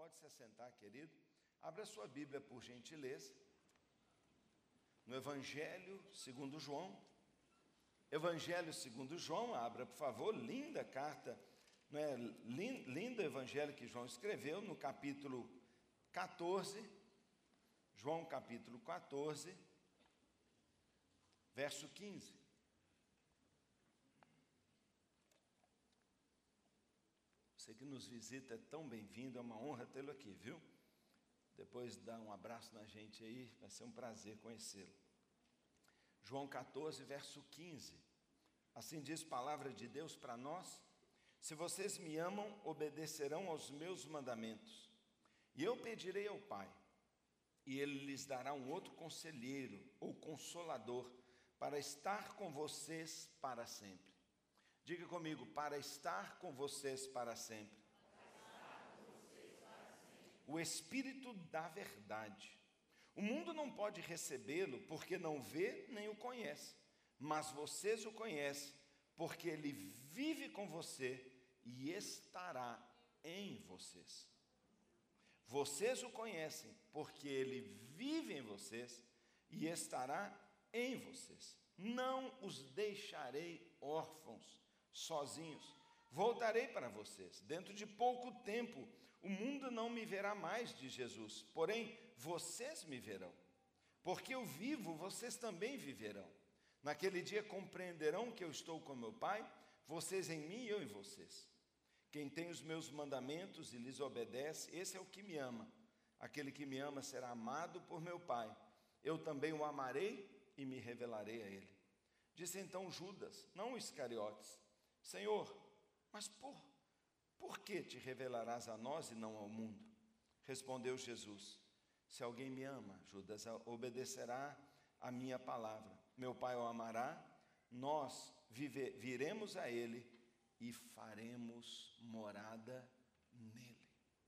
Pode se assentar, querido. Abra sua Bíblia, por gentileza, no Evangelho segundo João. Evangelho segundo João, abra, por favor, linda carta, né? Lindo evangelho que João escreveu, no capítulo 14, João capítulo 14, verso 15. Você que nos visita é tão bem-vindo, é uma honra tê-lo aqui, viu? Depois dá um abraço na gente aí, vai ser um prazer conhecê-lo. João 14, verso 15. Assim diz a palavra de Deus para nós: se vocês me amam, obedecerão aos meus mandamentos. E eu pedirei ao Pai, e Ele lhes dará um outro conselheiro, ou consolador, para estar com vocês para sempre. Diga comigo, para estar com vocês para sempre. O Espírito da verdade. O mundo não pode recebê-lo porque não vê nem o conhece, mas vocês o conhecem, porque ele vive com você e estará em vocês. Vocês o conhecem porque ele vive em vocês e estará em vocês. Não os deixarei órfãos, sozinhos. Voltarei para vocês. Dentro de pouco tempo, o mundo não me verá mais, diz Jesus, porém, vocês me verão. Porque eu vivo, vocês também viverão. Naquele dia compreenderão que eu estou com meu Pai, vocês em mim e eu em vocês. Quem tem os meus mandamentos e lhes obedece, esse é o que me ama. Aquele que me ama será amado por meu Pai. Eu também o amarei e me revelarei a ele. Disse então Judas, não Iscariotes: Senhor, mas por que te revelarás a nós e não ao mundo? Respondeu Jesus: se alguém me ama, Judas, obedecerá a minha palavra. Meu Pai o amará, nós viremos a ele e faremos morada nele.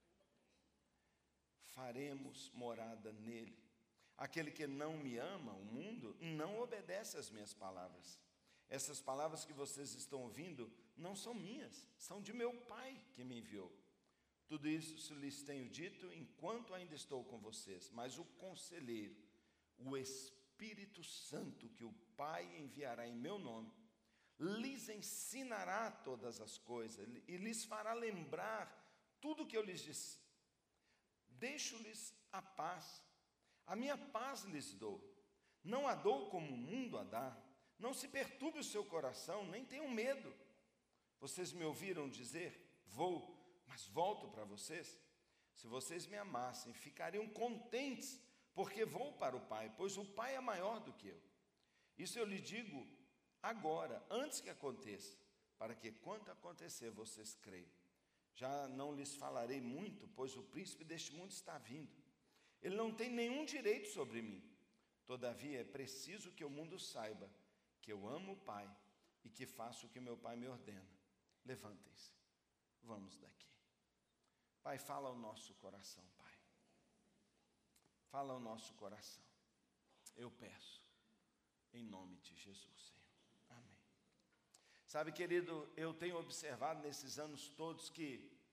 Faremos morada nele. Aquele que não me ama, o mundo, não obedece às minhas palavras. Essas palavras que vocês estão ouvindo não são minhas, são de meu Pai que me enviou. Tudo isso lhes tenho dito enquanto ainda estou com vocês, mas o conselheiro, o Espírito Santo que o Pai enviará em meu nome, lhes ensinará todas as coisas e lhes fará lembrar tudo o que eu lhes disse. Deixo-lhes a paz, a minha paz lhes dou, não a dou como o mundo a dá. Não se perturbe o seu coração, nem tenham medo. Vocês me ouviram dizer, vou, mas volto para vocês. Se vocês me amassem, ficariam contentes, porque vou para o Pai, pois o Pai é maior do que eu. Isso eu lhe digo agora, antes que aconteça, para que quando acontecer vocês creiam. Já não lhes falarei muito, pois o príncipe deste mundo está vindo. Ele não tem nenhum direito sobre mim. Todavia é preciso que o mundo saiba que eu amo o Pai e que faço o que meu Pai me ordena. Levantem-se, vamos daqui. Pai, fala ao nosso coração, Pai. Fala ao nosso coração. Eu peço, em nome de Jesus, Senhor. Amém. Sabe, querido, eu tenho observado nesses anos todos que,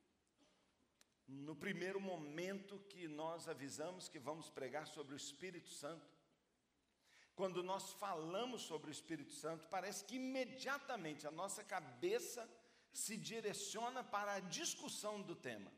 no primeiro momento que nós avisamos que vamos pregar sobre o Espírito Santo, quando nós falamos sobre o Espírito Santo, parece que imediatamente a nossa cabeça se direciona para a discussão do tema.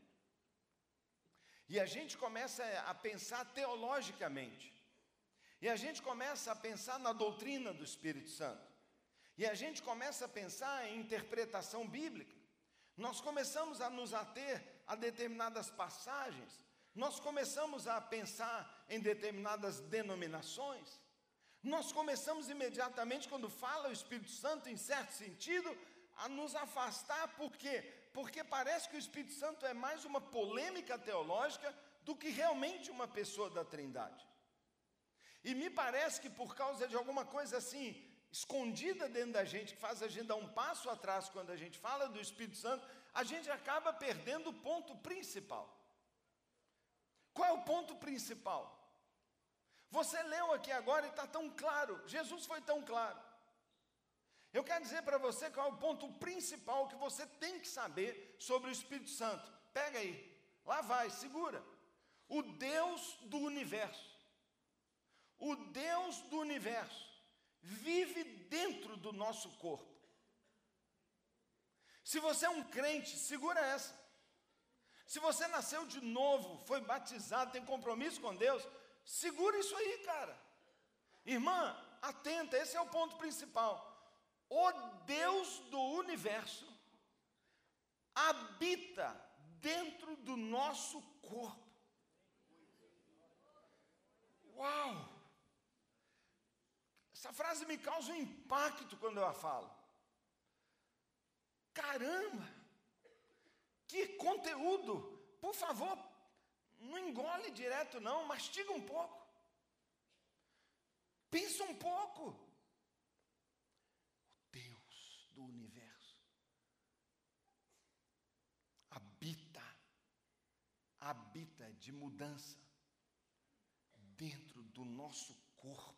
E a gente começa a pensar teologicamente. E a gente começa a pensar na doutrina do Espírito Santo. E a gente começa a pensar em interpretação bíblica. Nós começamos a nos ater a determinadas passagens. Nós começamos a pensar em determinadas denominações. Nós começamos imediatamente, quando fala o Espírito Santo, em certo sentido, a nos afastar. Por quê? Porque parece que o Espírito Santo é mais uma polêmica teológica do que realmente uma pessoa da Trindade. E me parece que por causa de alguma coisa assim, escondida dentro da gente, que faz a gente dar um passo atrás quando a gente fala do Espírito Santo, a gente acaba perdendo o ponto principal. Qual é o ponto principal? Você leu aqui agora e está tão claro, Jesus foi tão claro. Eu quero dizer para você qual é o ponto principal que você tem que saber sobre o Espírito Santo. Pega aí, Lá vai, segura. O Deus do universo. O Deus do universo vive dentro do nosso corpo. Se você é um crente, segura essa. Se você nasceu de novo, foi batizado, tem compromisso com Deus, segura isso aí, cara. Irmã, atenta, esse é o ponto principal. O Deus do universo habita dentro do nosso corpo. Uau! Essa frase me causa um impacto quando eu a falo. Caramba! Que conteúdo! Por favor, não engole direto não, mastiga um pouco. Pensa um pouco. O Deus do universo habita de mudança dentro do nosso corpo.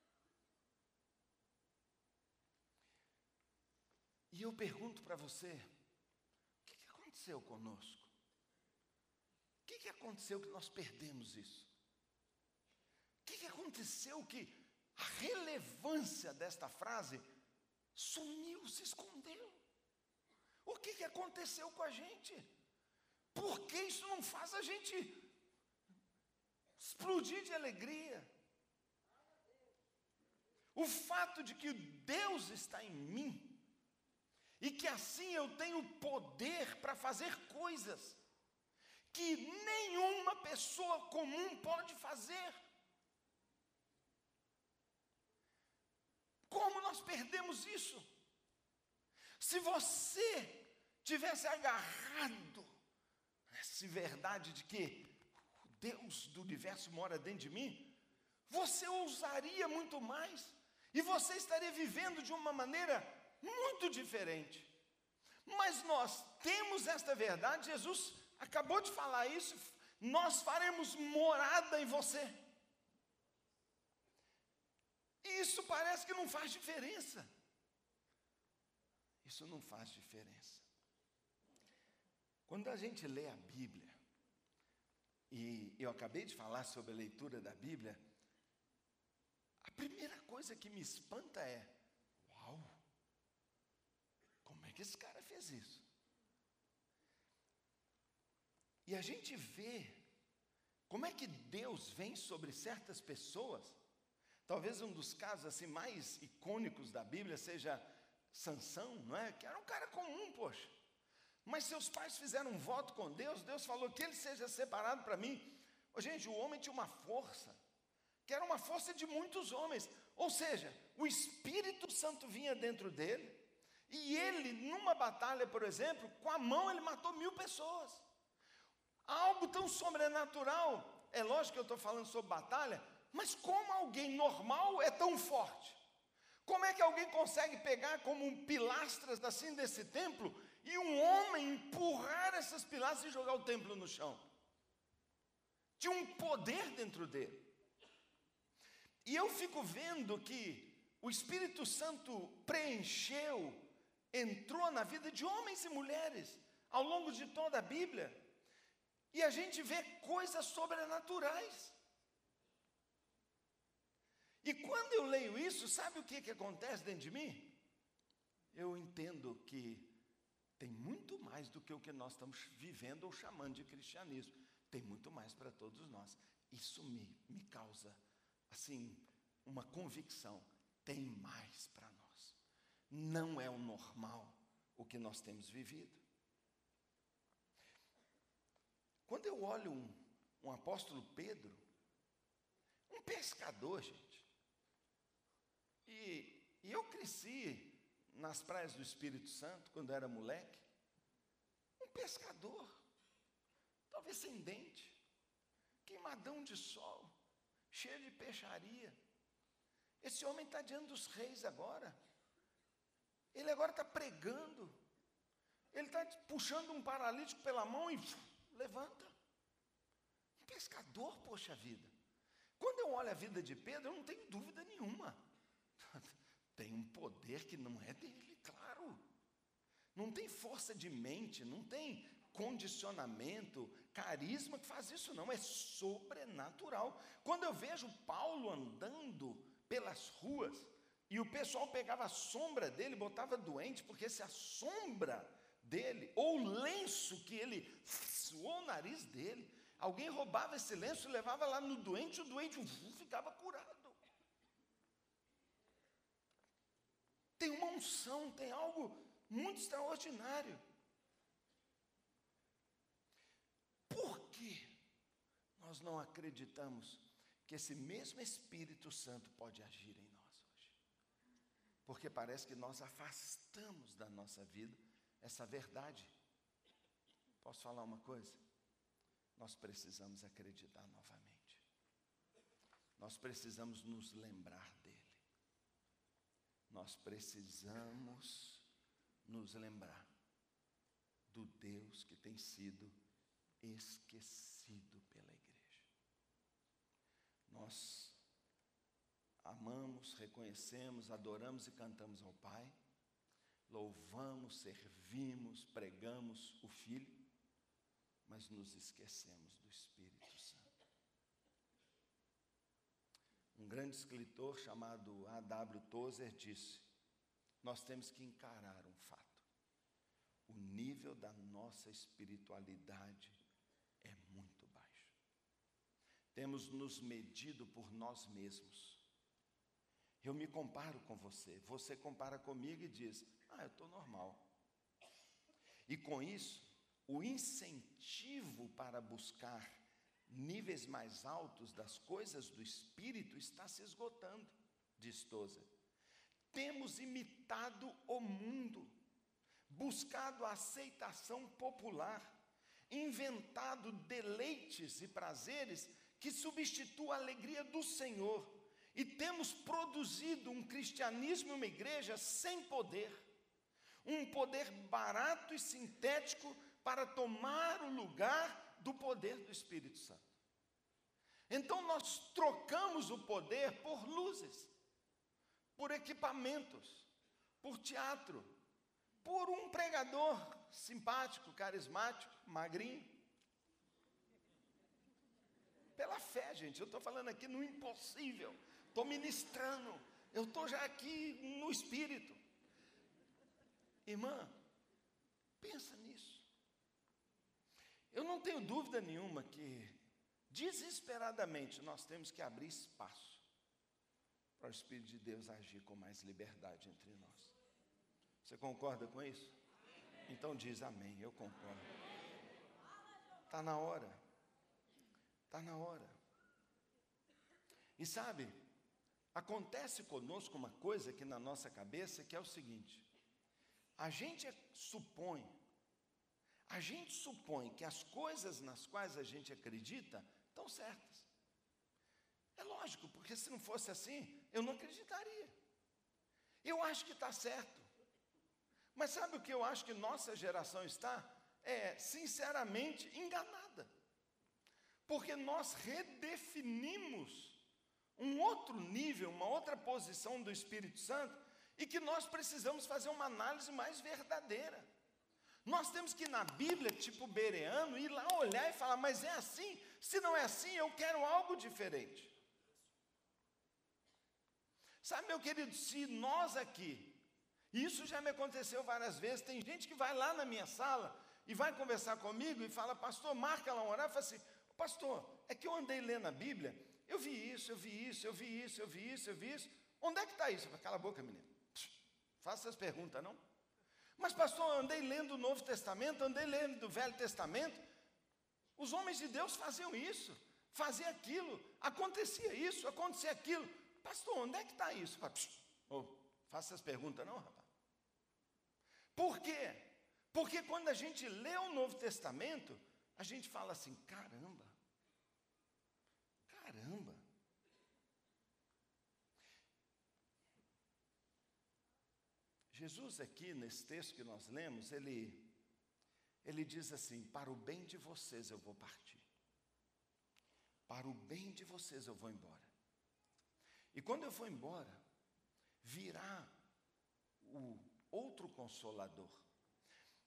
E eu pergunto para você, o que aconteceu conosco? O que aconteceu que nós perdemos isso? O que aconteceu que a relevância desta frase sumiu, se escondeu? O que aconteceu com a gente? Por que isso não faz a gente explodir de alegria? O fato de que Deus está em mim, e que assim eu tenho poder para fazer coisas que nenhuma pessoa comum pode fazer. Como nós perdemos isso? Se você tivesse agarrado essa verdade de que o Deus do universo mora dentro de mim, você ousaria muito mais, e você estaria vivendo de uma maneira muito diferente. Mas nós temos esta verdade, Jesus acabou de falar isso, nós faremos morada em você. E isso parece que não faz diferença. Isso não faz diferença. Quando a gente lê a Bíblia, e eu acabei de falar sobre a leitura da Bíblia, a primeira coisa que me espanta é: uau! Como é que esse cara fez isso? E a gente vê como é que Deus vem sobre certas pessoas. Talvez um dos casos assim mais icônicos da Bíblia seja Sansão, não é? Que era um cara comum, poxa. Mas seus pais fizeram um voto com Deus, Deus falou que ele seja separado para mim. Gente, o homem tinha uma força, que era uma força de muitos homens. Ou seja, o Espírito Santo vinha dentro dele, e ele, numa batalha, por exemplo, com a mão ele matou 1000 pessoas. Algo tão sobrenatural. É lógico que eu estou falando sobre batalha, mas como alguém normal é tão forte? Como é que alguém consegue pegar como pilastras assim desse templo, e um homem empurrar essas pilastras e jogar o templo no chão? Tinha um poder dentro dele. E eu fico vendo que o Espírito Santo preencheu, entrou na vida de homens e mulheres ao longo de toda a Bíblia, e a gente vê coisas sobrenaturais. E quando eu leio isso, sabe o que acontece dentro de mim? Eu entendo que tem muito mais do que o que nós estamos vivendo ou chamando de cristianismo. Tem muito mais para todos nós. Isso me causa, assim, uma convicção. Tem mais para nós. Não é o normal o que nós temos vivido. Quando eu olho um apóstolo Pedro, um pescador, gente, e eu cresci nas praias do Espírito Santo, quando era moleque, um pescador, talvez sem dente, queimadão de sol, cheio de peixaria. Esse homem está diante dos reis agora, ele agora está pregando, ele está puxando um paralítico pela mão e levanta. Um pescador, poxa vida. Quando eu olho a vida de Pedro, eu não tenho dúvida nenhuma. Tem um poder que não é dele, claro. Não tem força de mente, não tem condicionamento, carisma que faz isso, não, é sobrenatural. Quando eu vejo Paulo andando pelas ruas, e o pessoal pegava a sombra dele, botava doente, porque se a sombra dele, ou o lenço que ele suou o nariz dele, alguém roubava esse lenço e levava lá no doente, o doente ficava curado. Tem uma unção, tem algo muito extraordinário. Por que nós não acreditamos que esse mesmo Espírito Santo pode agir em nós hoje? Porque parece que nós afastamos da nossa vida essa verdade. Posso falar uma coisa? Nós precisamos acreditar novamente. Nós precisamos nos lembrar dele. Nós precisamos nos lembrar do Deus que tem sido esquecido pela igreja. Nós amamos, reconhecemos, adoramos e cantamos ao Pai, louvamos, servimos, pregamos o Filho, mas nos esquecemos do Espírito Santo. Um grande escritor chamado A.W. Tozer disse: nós temos que encarar um fato. O nível da nossa espiritualidade é muito baixo. Temos nos medido por nós mesmos. Eu me comparo com você, você compara comigo e diz: eu estou normal. E com isso, o incentivo para buscar níveis mais altos das coisas do Espírito está se esgotando, diz Tozer. Temos imitado o mundo, buscado a aceitação popular, inventado deleites e prazeres que substituam a alegria do Senhor, e temos produzido um cristianismo e uma igreja sem poder, um poder barato e sintético para tomar o lugar do poder do Espírito Santo. Então nós trocamos o poder por luzes, por equipamentos, por teatro, por um pregador simpático, carismático, magrinho. Pela fé, gente, eu estou falando aqui no impossível, estou ministrando, eu estou já aqui no Espírito. Irmã, pensa nisso. Eu não tenho dúvida nenhuma que, desesperadamente, nós temos que abrir espaço para o Espírito de Deus agir com mais liberdade entre nós. Você concorda com isso? Então diz amém, eu concordo. Está na hora. Está na hora. E sabe, acontece conosco uma coisa aqui na nossa cabeça, que é o seguinte: a gente supõe que as coisas nas quais a gente acredita estão certas. É lógico, porque se não fosse assim, eu não acreditaria. Eu acho que está certo. Mas sabe o que eu acho que nossa geração está? Sinceramente, enganada. Porque nós redefinimos um outro nível, uma outra posição do Espírito Santo, e que nós precisamos fazer uma análise mais verdadeira. Nós temos que ir na Bíblia, tipo Bereano, ir lá olhar e falar: mas é assim? Se não é assim, eu quero algo diferente. Sabe, meu querido, se nós aqui, e isso já me aconteceu várias vezes, tem gente que vai lá na minha sala e vai conversar comigo e fala: pastor, marca lá um horário, e fala assim: pastor, é que eu andei lendo a Bíblia, eu vi isso. Onde é que está isso? Eu falo: cala a boca, menino. Faça essas perguntas, não? Mas pastor, eu andei lendo o Novo Testamento, andei lendo o Velho Testamento. Os homens de Deus faziam isso, faziam aquilo, acontecia isso, acontecia aquilo. Pastor, onde é que está isso? Faça essas perguntas, não, rapaz? Por quê? Porque quando a gente lê o Novo Testamento, a gente fala assim: caramba. Jesus aqui, nesse texto que nós lemos, ele diz assim: para o bem de vocês eu vou partir. Para o bem de vocês eu vou embora. E quando eu for embora, virá o outro Consolador.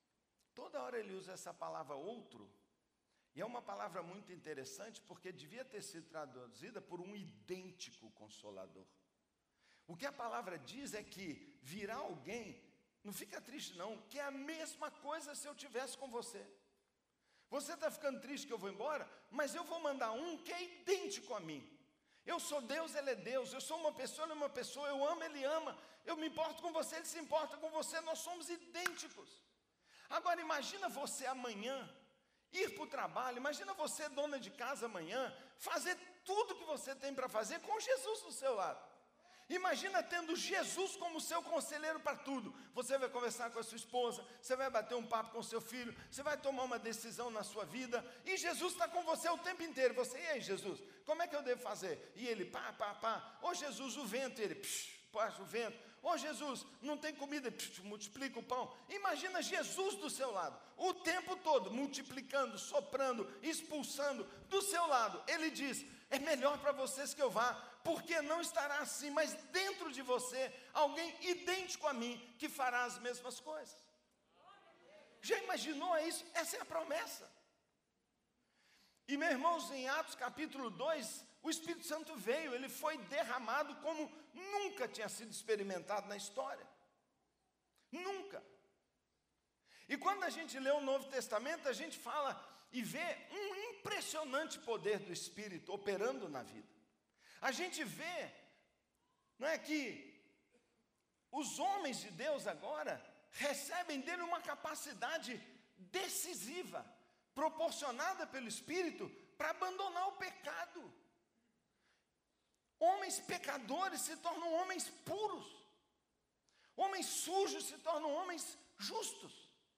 Toda hora ele usa essa palavra outro, e é uma palavra muito interessante, porque devia ter sido traduzida por um idêntico consolador. O que a palavra diz é que virá alguém, não fica triste não, que é a mesma coisa se eu tivesse com você. Você está ficando triste que eu vou embora, mas eu vou mandar um que é idêntico a mim. Eu sou Deus, ele é Deus, eu sou uma pessoa, ele é uma pessoa, eu amo, ele ama, eu me importo com você, ele se importa com você, nós somos idênticos. Agora imagina você amanhã, ir para o trabalho, imagina você, dona de casa amanhã, fazer tudo que você tem para fazer com Jesus do seu lado. Imagina tendo Jesus como seu conselheiro para tudo. Você vai conversar com a sua esposa, você vai bater um papo com o seu filho, você vai tomar uma decisão na sua vida, e Jesus está com você o tempo inteiro. Você, e aí Jesus, como é que eu devo fazer? E ele, pá. Ô Jesus, o vento, e ele, passa o vento. Ô Jesus, não tem comida, multiplica o pão. Imagina Jesus do seu lado, o tempo todo, multiplicando, soprando, expulsando do seu lado. Ele diz, é melhor para vocês que eu vá, porque não estará assim, mas dentro de você, alguém idêntico a mim, que fará as mesmas coisas. Já imaginou isso? Essa é a promessa. E meus irmãos, em Atos capítulo 2, o Espírito Santo veio, ele foi derramado como nunca tinha sido experimentado na história. Nunca. E quando a gente lê o Novo Testamento, a gente fala e vê um impressionante poder do Espírito operando na vida. A gente vê, não é, que os homens de Deus agora recebem dele uma capacidade decisiva, proporcionada pelo Espírito, para abandonar o pecado. Homens pecadores se tornam homens puros. Homens sujos se tornam homens justos.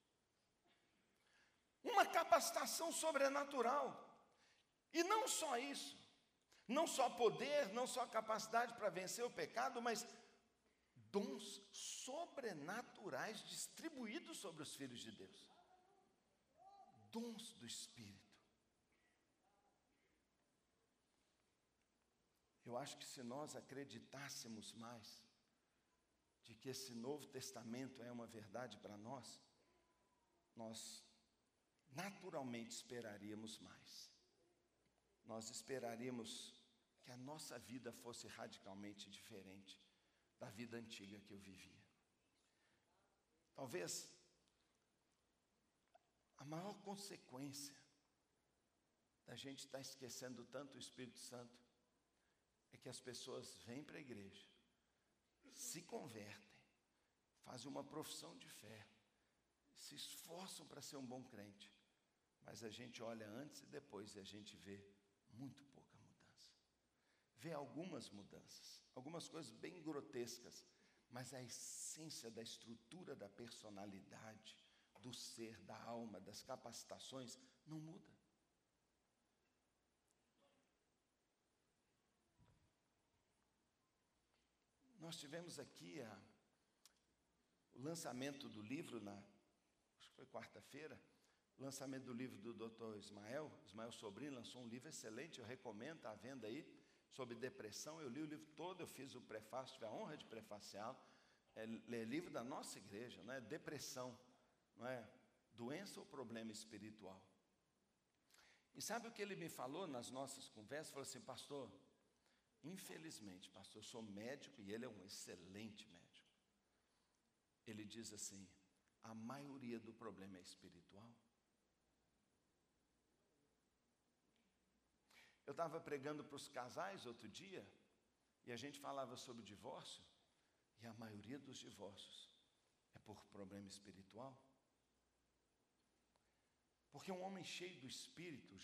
Uma capacitação sobrenatural. E não só isso. Não só poder, não só capacidade para vencer o pecado, mas dons sobrenaturais distribuídos sobre os filhos de Deus. Dons do Espírito. Eu acho que se nós acreditássemos mais de que esse Novo Testamento é uma verdade para nós, nós naturalmente esperaríamos mais. Nós esperaríamos que a nossa vida fosse radicalmente diferente da vida antiga que eu vivia. Talvez a maior consequência da gente estar esquecendo tanto o Espírito Santo é que as pessoas vêm para a igreja, se convertem, fazem uma profissão de fé, se esforçam para ser um bom crente, mas a gente olha antes e depois e a gente vê muito pouca mudança. Vê algumas mudanças, algumas coisas bem grotescas, mas a essência da estrutura da personalidade, do ser, da alma, das capacitações, não muda. Nós tivemos aqui o lançamento do livro, acho que foi quarta-feira, o lançamento do livro do Dr. Ismael Sobrinho lançou um livro excelente, eu recomendo, está à venda aí, sobre depressão. Eu li o livro todo, eu fiz o prefácio, tive a honra de prefaciá-lo. É livro da nossa igreja, não é? Depressão, não é? Doença ou problema espiritual. E sabe o que ele me falou nas nossas conversas? Falou assim, pastor, infelizmente, pastor, eu sou médico e ele é um excelente médico. Ele diz assim, a maioria do problema é espiritual. Eu estava pregando para os casais outro dia, e a gente falava sobre divórcio, e a maioria dos divórcios é por problema espiritual. Porque um homem cheio do Espírito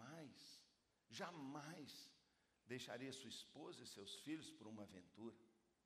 jamais deixaria sua esposa e seus filhos por uma aventura.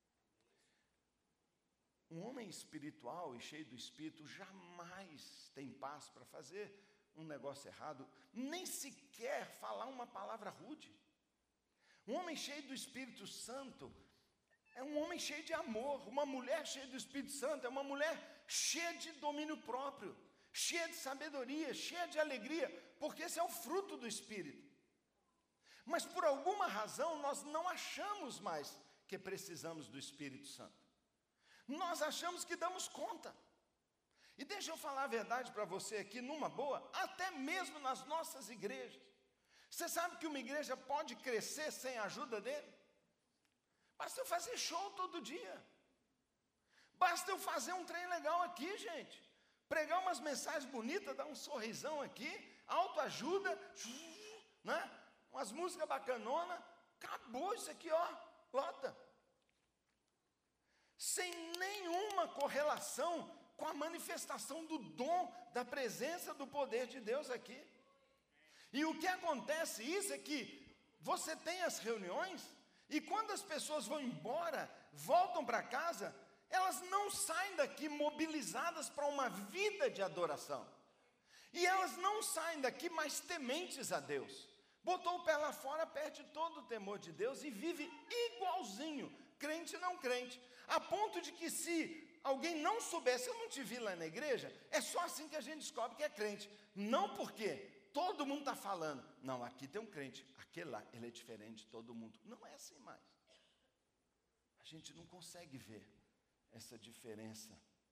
Um homem espiritual e cheio do Espírito jamais tem paz para fazer um negócio errado, nem sequer falar uma palavra rude. Um homem cheio do Espírito Santo é um homem cheio de amor. Uma mulher cheia do Espírito Santo é uma mulher cheia de domínio próprio, cheia de sabedoria, cheia de alegria, porque esse é o fruto do Espírito. Mas por alguma razão nós não achamos mais que precisamos do Espírito Santo. Nós achamos que damos conta. E deixa eu falar a verdade para você aqui, numa boa, até mesmo nas nossas igrejas. Você sabe que uma igreja pode crescer sem a ajuda dele? Basta eu fazer show todo dia. Basta eu fazer um trem legal aqui, gente. Pregar umas mensagens bonitas, dar um sorrisão aqui, autoajuda, né? Umas músicas bacanona, acabou isso aqui, ó, lota. Sem nenhuma correlação com a manifestação do dom, da presença do poder de Deus aqui. E o que acontece, isso é que você tem as reuniões, e quando as pessoas vão embora, voltam para casa, elas não saem daqui mobilizadas para uma vida de adoração. E elas não saem daqui mais tementes a Deus. Botou o pé lá fora, perde todo o temor de Deus e vive igualzinho, crente não crente. A ponto de que se alguém não soubesse, eu não te vi lá na igreja, é só assim que a gente descobre que é crente. Não porque todo mundo está falando, não, aqui tem um crente, aquele lá, ele é diferente de todo mundo. Não é assim mais. A gente não consegue ver essa diferença.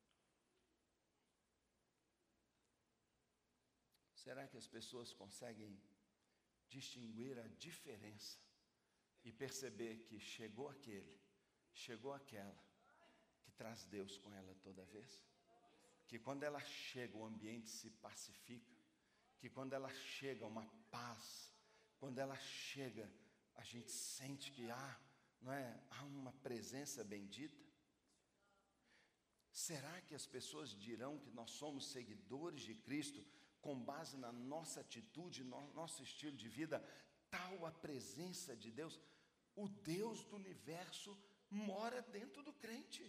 Será que as pessoas conseguem distinguir a diferença e perceber que chegou aquele, chegou aquela, que traz Deus com ela toda vez? Que quando ela chega, o ambiente se pacifica, que quando ela chega, uma paz, quando ela chega, a gente sente que há uma presença bendita. Será que as pessoas dirão que nós somos seguidores de Cristo com base na nossa atitude, no nosso estilo de vida, tal a presença de Deus? O Deus do universo mora dentro do crente.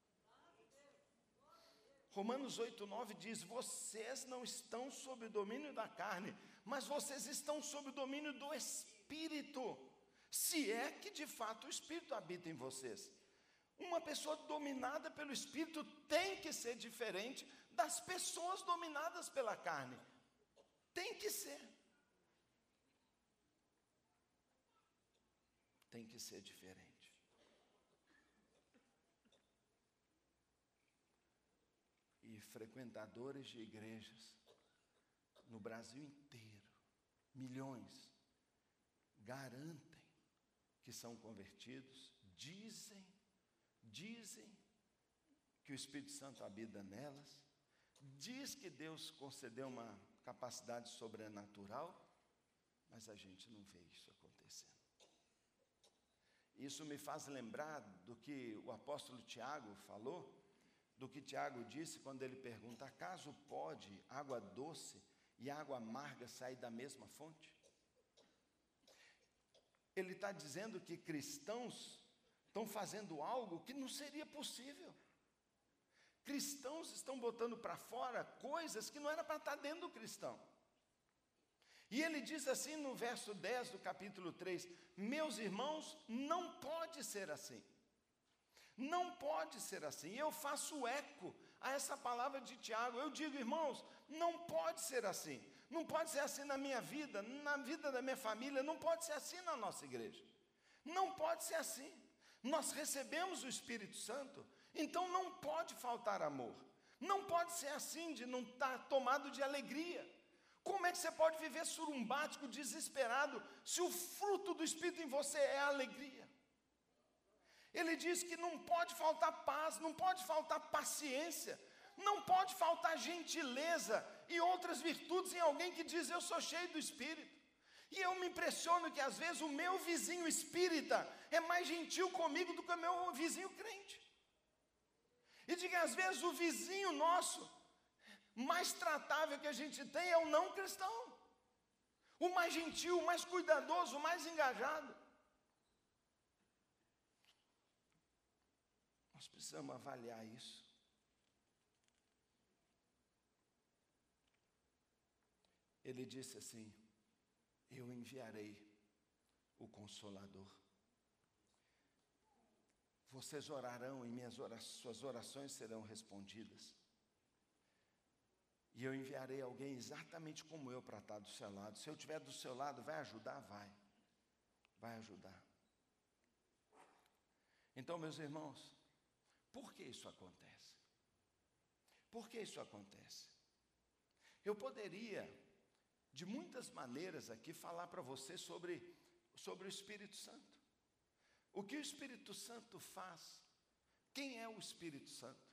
Romanos 8:9 diz: vocês não estão sob o domínio da carne, mas vocês estão sob o domínio do Espírito, se é que de fato o Espírito habita em vocês. Uma pessoa dominada pelo Espírito tem que ser diferente das pessoas dominadas pela carne. Tem que ser. Tem que ser diferente. E frequentadores de igrejas no Brasil inteiro, milhões, garantem que são convertidos, dizem que o Espírito Santo habita nelas, diz que Deus concedeu uma capacidade sobrenatural, mas a gente não vê isso acontecendo. Isso me faz lembrar do que o apóstolo Tiago falou, do que Tiago disse quando ele pergunta: acaso pode água doce e água amarga sair da mesma fonte? Ele está dizendo que cristãos estão fazendo algo que não seria possível. Cristãos estão botando para fora coisas que não era para estar dentro do cristão. E ele diz assim no verso 10 do capítulo 3, meus irmãos, não pode ser assim. Não pode ser assim. Eu faço eco a essa palavra de Tiago. Eu digo, irmãos, não pode ser assim. Não pode ser assim na minha vida, na vida da minha família, não pode ser assim na nossa igreja. Não pode ser assim. Nós recebemos o Espírito Santo, então não pode faltar amor. Não pode ser assim de não estar tomado de alegria. Como é que você pode viver surumbático, desesperado, se o fruto do Espírito em você é a alegria? Ele diz que não pode faltar paz, não pode faltar paciência, não pode faltar gentileza e outras virtudes em alguém que diz, eu sou cheio do Espírito. E eu me impressiono que às vezes o meu vizinho espírita é mais gentil comigo do que o meu vizinho crente. E de que às vezes o vizinho nosso, mais tratável que a gente tem é o não cristão. O mais gentil, o mais cuidadoso, o mais engajado. Nós precisamos avaliar isso. Ele disse assim, eu enviarei o Consolador. Vocês orarão e suas orações serão respondidas. E eu enviarei alguém exatamente como eu para estar do seu lado. Se eu estiver do seu lado, vai ajudar? Vai ajudar. Então, meus irmãos, por que isso acontece? Por que isso acontece? Eu poderia, de muitas maneiras aqui, falar para você sobre o Espírito Santo. O que o Espírito Santo faz? Quem é o Espírito Santo?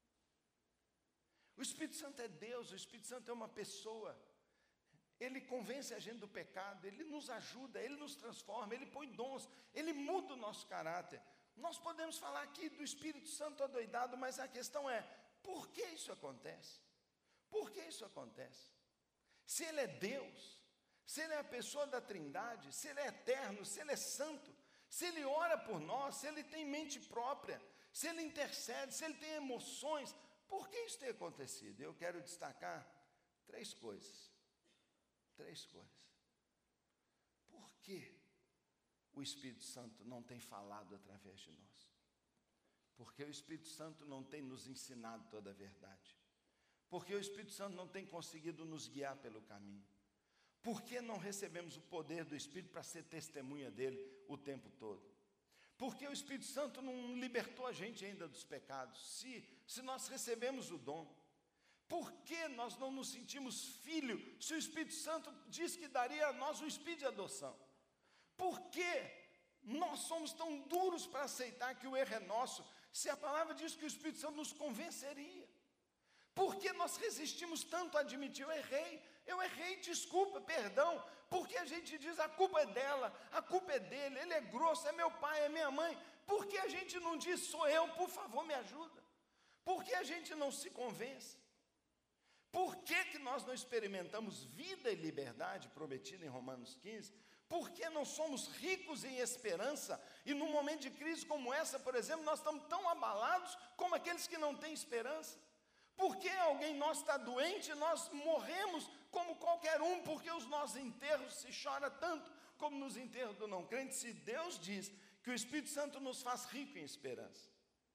O Espírito Santo é Deus, o Espírito Santo é uma pessoa. Ele convence a gente do pecado, ele nos ajuda, ele nos transforma, ele põe dons, ele muda o nosso caráter. Nós podemos falar aqui do Espírito Santo adoidado, mas a questão é, por que isso acontece? Por que isso acontece? Se ele é Deus, se ele é a pessoa da Trindade, se ele é eterno, se ele é santo, se ele ora por nós, se ele tem mente própria, se ele intercede, se ele tem emoções, por que isso tem acontecido? Eu quero destacar três coisas. Três coisas. Por que o Espírito Santo não tem falado através de nós? Porque o Espírito Santo não tem nos ensinado toda a verdade. Porque o Espírito Santo não tem conseguido nos guiar pelo caminho. Por que não recebemos o poder do Espírito para ser testemunha dele o tempo todo? Porque o Espírito Santo não libertou a gente ainda dos pecados, se nós recebemos o dom. Por que nós não nos sentimos filho, se o Espírito Santo diz que daria a nós o Espírito de adoção? Por que nós somos tão duros para aceitar que o erro é nosso, se a palavra diz que o Espírito Santo nos convenceria? Por que nós resistimos tanto a admitir, eu errei, desculpa, perdão? Porque a gente diz, a culpa é dela, a culpa é dele, ele é grosso, é meu pai, é minha mãe. Por que a gente não diz, sou eu, por favor, me ajuda? Por que a gente não se convence? Por que nós não experimentamos vida e liberdade, prometida em Romanos 15? Por que não somos ricos em esperança? E num momento de crise como essa, por exemplo, nós estamos tão abalados como aqueles que não têm esperança? Por que alguém nosso está doente e nós morremos como qualquer um? Porque os nossos enterros se chora tanto como nos enterros do não crente, se Deus diz que o Espírito Santo nos faz rico em esperança.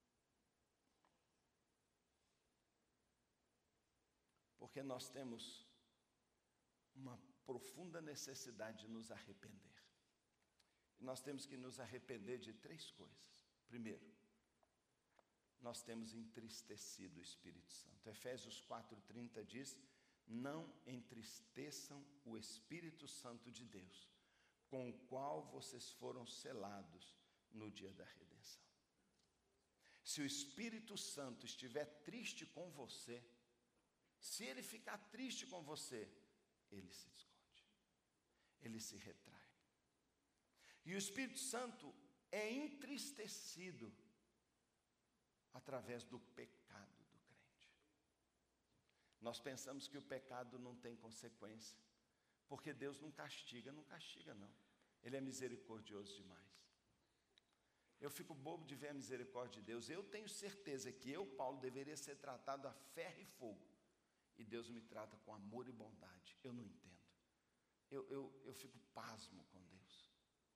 Porque nós temos uma profunda necessidade de nos arrepender. E nós temos que nos arrepender de três coisas. Primeiro, nós temos entristecido o Espírito Santo. Efésios 4:30 diz, não entristeçam o Espírito Santo de Deus, com o qual vocês foram selados no dia da redenção. Se o Espírito Santo estiver triste com você, se ele ficar triste com você, ele se esconde, ele se retrai. E o Espírito Santo é entristecido através do pecado do crente. Nós pensamos que o pecado não tem consequência, porque Deus não castiga não. Ele é misericordioso demais. Eu fico bobo de ver a misericórdia de Deus. Eu tenho certeza que eu, Paulo, deveria ser tratado a ferro e fogo, e Deus me trata com amor e bondade. Eu não entendo. Eu fico pasmo com Deus.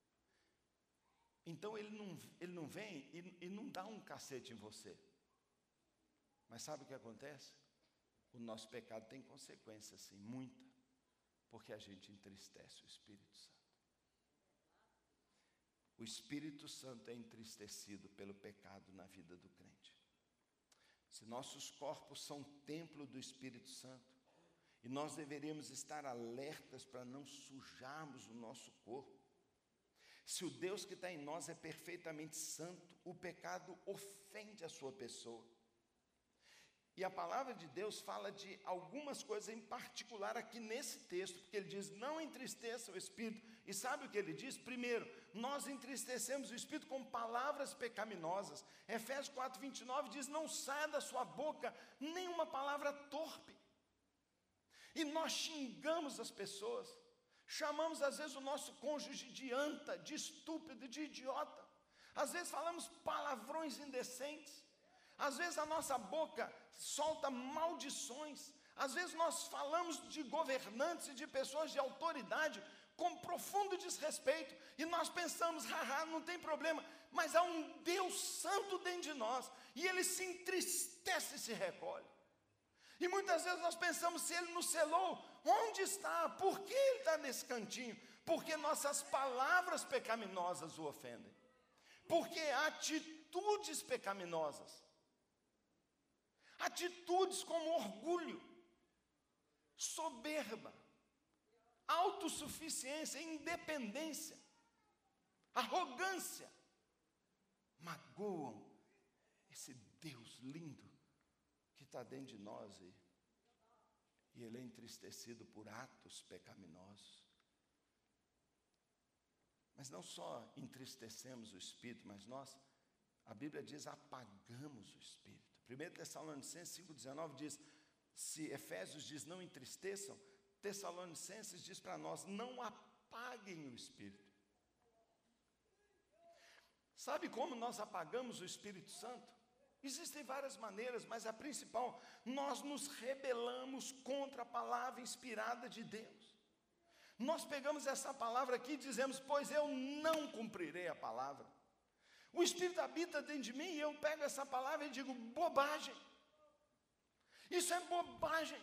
Então ele não vem e não dá um cacete em você. Mas sabe o que acontece? O nosso pecado tem consequência, sim, muita, porque a gente entristece o Espírito Santo. O Espírito Santo é entristecido pelo pecado na vida do crente. Se nossos corpos são templo do Espírito Santo, e nós deveríamos estar alertas para não sujarmos o nosso corpo. Se o Deus que está em nós é perfeitamente santo, o pecado ofende a sua pessoa. E a palavra de Deus fala de algumas coisas em particular aqui nesse texto, porque ele diz, não entristeça o Espírito. E sabe o que ele diz? Primeiro, nós entristecemos o Espírito com palavras pecaminosas. Efésios 4:29 diz, não saia da sua boca nenhuma palavra torpe. E nós xingamos as pessoas, chamamos às vezes o nosso cônjuge de anta, de estúpido, de idiota. Às vezes falamos palavrões indecentes. Às vezes a nossa boca solta maldições. Às vezes nós falamos de governantes e de pessoas de autoridade com profundo desrespeito. E nós pensamos, haha, não tem problema. Mas há um Deus santo dentro de nós. E ele se entristece e se recolhe. E muitas vezes nós pensamos, se ele nos selou, onde está? Por que ele está nesse cantinho? Porque nossas palavras pecaminosas o ofendem. Porque atitudes pecaminosas. atitudes como orgulho, soberba, autossuficiência, independência, arrogância, magoam esse Deus lindo que está dentro de nós e ele é entristecido por atos pecaminosos. Mas não só entristecemos o Espírito, mas nós, a Bíblia diz, apagamos o Espírito. 1 Tessalonicenses 5,19 diz, se Efésios diz não entristeçam, Tessalonicenses diz para nós, não apaguem o Espírito. Sabe como nós apagamos o Espírito Santo? Existem várias maneiras, mas a principal, nós nos rebelamos contra a palavra inspirada de Deus. Nós pegamos essa palavra aqui e dizemos, pois eu não cumprirei a palavra. O Espírito habita dentro de mim e eu pego essa palavra e digo, bobagem. Isso é bobagem.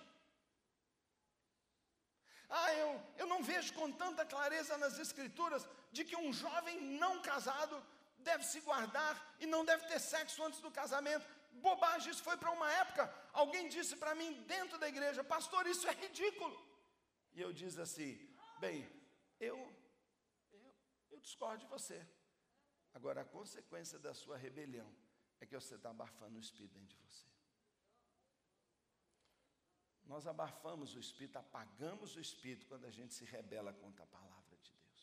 Eu não vejo com tanta clareza nas Escrituras de que um jovem não casado deve se guardar e não deve ter sexo antes do casamento. Bobagem, isso foi para uma época. Alguém disse para mim dentro da igreja, pastor, isso é ridículo. E eu disse assim, bem, eu discordo de você. Agora, a consequência da sua rebelião é que você está abafando o Espírito dentro de você. Nós abafamos o Espírito, apagamos o Espírito quando a gente se rebela contra a palavra de Deus.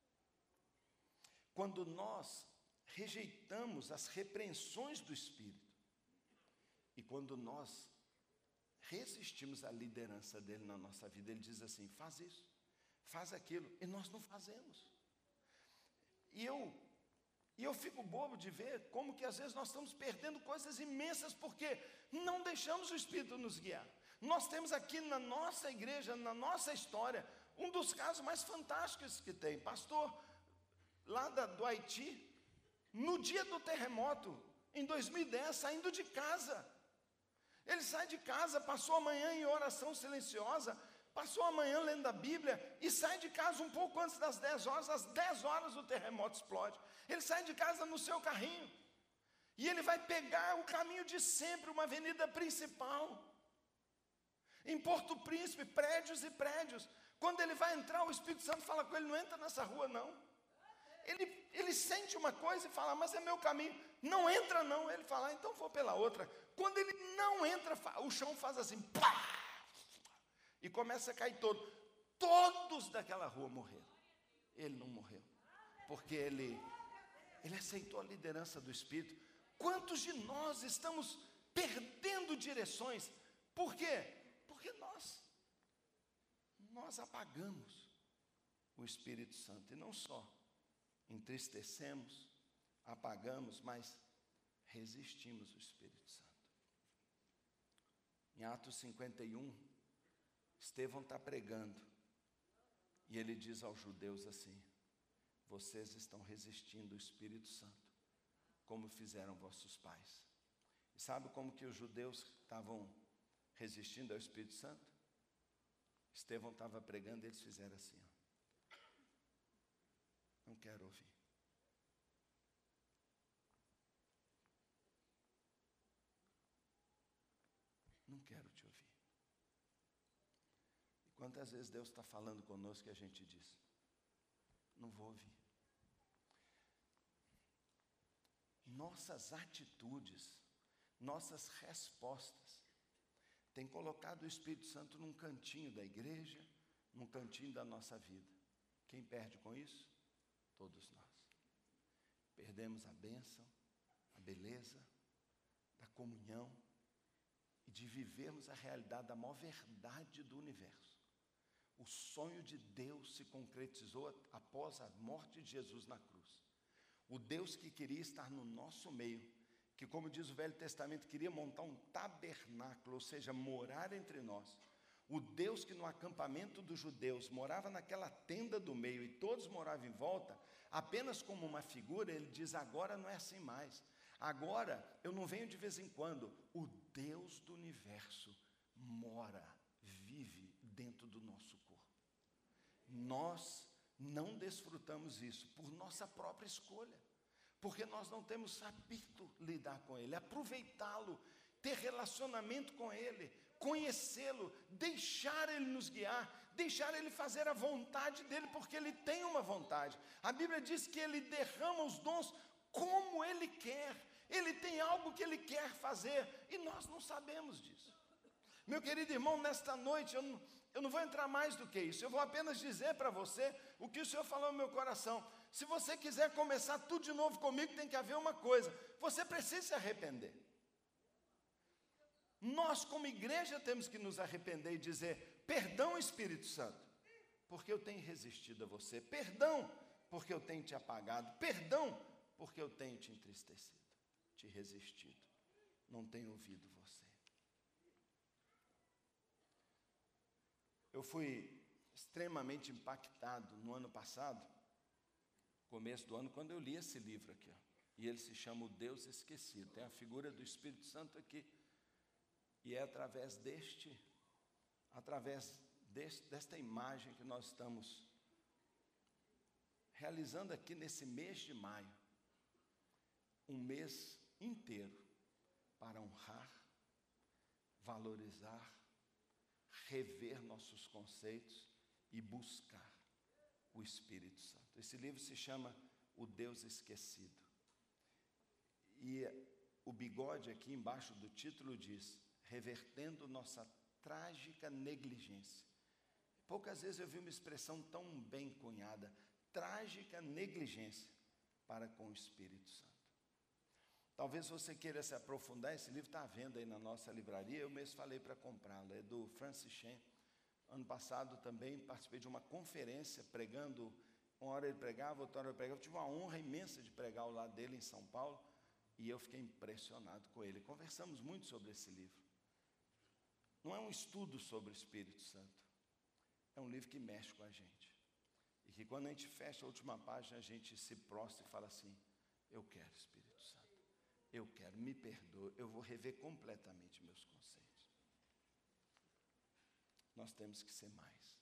Quando nós rejeitamos as repreensões do Espírito e quando nós resistimos à liderança dele na nossa vida, ele diz assim, faz isso, faz aquilo, e nós não fazemos. E eu fico bobo de ver como que às vezes nós estamos perdendo coisas imensas porque não deixamos o Espírito nos guiar. Nós temos aqui na nossa igreja, na nossa história, um dos casos mais fantásticos que tem. Pastor, lá do Haiti, no dia do terremoto, em 2010, saindo de casa. Ele sai de casa, passou a manhã em oração silenciosa, passou a manhã lendo a Bíblia e sai de casa um pouco antes das 10 horas, às 10 horas o terremoto explode. Ele sai de casa no seu carrinho e ele vai pegar o caminho de sempre, uma avenida principal. Em Porto Príncipe, prédios e prédios. Quando ele vai entrar, o Espírito Santo fala com ele, não entra nessa rua não. Ele sente uma coisa e fala, mas é meu caminho. Não entra não. Ele fala, então vou pela outra. Quando ele não entra, o chão faz assim, pá! E começa a cair todo. Todos daquela rua morreram. Ele não morreu. Porque ele aceitou a liderança do Espírito. Quantos de nós estamos perdendo direções? Por quê? Porque nós apagamos o Espírito Santo. E não só entristecemos, apagamos, mas resistimos o Espírito Santo. Em Atos 51, Estevão está pregando. E ele diz aos judeus assim, vocês estão resistindo o Espírito Santo, como fizeram vossos pais. E sabe como que os judeus estavam resistindo ao Espírito Santo? Estevão estava pregando e eles fizeram assim, ó. Não quero ouvir. Não quero te ouvir. E quantas vezes Deus está falando conosco e a gente diz, não vou ouvir. Nossas atitudes, nossas respostas, têm colocado o Espírito Santo num cantinho da igreja, num cantinho da nossa vida. Quem perde com isso? Todos nós. Perdemos a bênção, a beleza da comunhão e de vivermos a realidade da maior verdade do universo. O sonho de Deus se concretizou após a morte de Jesus na cruz. O Deus que queria estar no nosso meio, que, como diz o Velho Testamento, queria montar um tabernáculo, ou seja, morar entre nós. O Deus que no acampamento dos judeus morava naquela tenda do meio e todos moravam em volta, apenas como uma figura, ele diz, agora não é assim mais. Agora eu não venho de vez em quando. O Deus do universo mora, vive dentro do nosso corpo. Nós não desfrutamos isso por nossa própria escolha, porque nós não temos sabido lidar com ele, aproveitá-lo ter relacionamento com Ele, conhecê-lo, deixar Ele nos guiar, deixar Ele fazer a vontade dEle, porque Ele tem uma vontade. A Bíblia diz que Ele derrama os dons como Ele quer. Ele tem algo que Ele quer fazer, e nós não sabemos disso. Meu querido irmão, nesta noite, eu não vou entrar mais do que isso, eu vou apenas dizer para você o que o Senhor falou no meu coração. Se você quiser começar tudo de novo comigo, tem que haver uma coisa: você precisa se arrepender. Nós, como igreja, temos que nos arrepender e dizer: perdão, Espírito Santo, porque eu tenho resistido a você. Perdão, porque eu tenho te apagado. Perdão, porque eu tenho te entristecido, te resistido. Não tenho ouvido você. Eu fui extremamente impactado no ano passado, começo do ano, quando eu li esse livro aqui, ó. E ele se chama O Deus Esquecido. Tem a figura do Espírito Santo aqui. E é através desta imagem que nós estamos realizando aqui nesse mês de maio, um mês inteiro para honrar, valorizar, rever nossos conceitos e buscar o Espírito Santo. Esse livro se chama O Deus Esquecido. E o bigode aqui embaixo do título diz: revertendo nossa trágica negligência. Poucas vezes eu vi uma expressão tão bem cunhada: trágica negligência para com o Espírito Santo. Talvez você queira se aprofundar. Esse livro está à venda aí na nossa livraria, eu mesmo falei para comprá-lo. É do Francis Chan. Ano passado também participei de uma conferência pregando. Uma hora ele pregava, outra hora eu pregava. Eu tive uma honra imensa de pregar ao lado dele em São Paulo, e eu fiquei impressionado com ele. Conversamos muito sobre esse livro. Não é um estudo sobre o Espírito Santo, é um livro que mexe com a gente, e que quando a gente fecha a última página, a gente se prostra e fala assim: eu quero Espírito Santo, eu quero, me perdoe, eu vou rever completamente meus conceitos. Nós temos que ser mais.